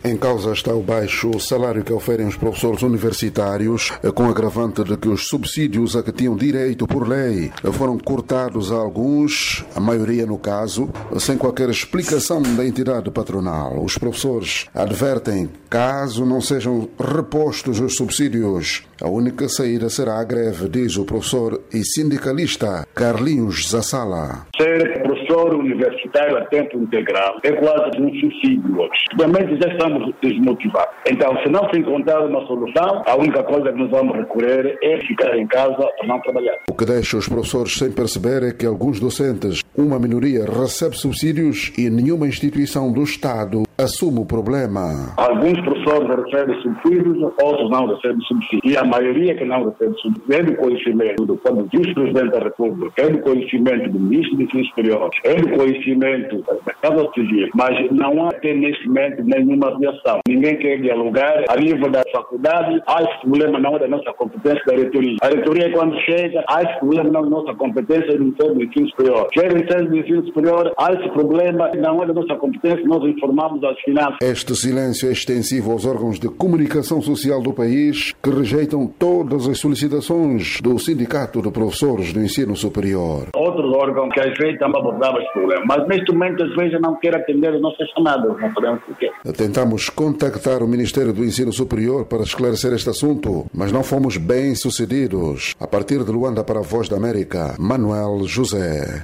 Em causa está o baixo salário que oferem os professores universitários, com agravante de que os subsídios a que tinham direito por lei foram cortados a alguns, a maioria no caso, sem qualquer explicação da entidade patronal. Os professores advertem, caso não sejam repostos os subsídios, a única saída será a greve, diz o professor e sindicalista Carlinhos Zassala. Ser professor universitário a tempo integral é quase um suicídio hoje. Realmente já estamos desmotivados. Então, se não se encontrar uma solução, a única coisa que nós vamos recorrer é ficar em casa para não trabalhar. O que deixa os professores sem perceber é que alguns docentes, uma minoria, recebe subsídios e nenhuma instituição do Estado assume o problema. Alguns professores recebem subsídios, outros não recebem subsídios. E a maioria que não recebe subsídios é do conhecimento do vice-presidente da República, é do conhecimento do ministro do Ensino Superior, é do conhecimento da Casa Civil, mas não há até neste momento nenhuma reação. Ninguém quer dialogar a nível da faculdade. Esse problema não é da nossa competência da reitoria. A reitoria, quando chega, esse problema não é da nossa competência do Ministério do Ensino Superior. Chega o Ministério do Ensino Superior, esse problema não é da nossa competência, nós informamos as finanças. Este silêncio é extensivo aos órgãos de comunicação social do país, que rejeitam todas as solicitações do Sindicato de Professores do Ensino Superior. Outros órgãos que às vezes também abordavam este problema, mas neste momento às vezes não quer atender as nossas chamadas, não sabemos porquê. Tentamos contactar o Ministério do Ensino Superior para esclarecer este assunto, mas não fomos bem sucedidos. A partir de Luanda para a Voz da América, Manuel José.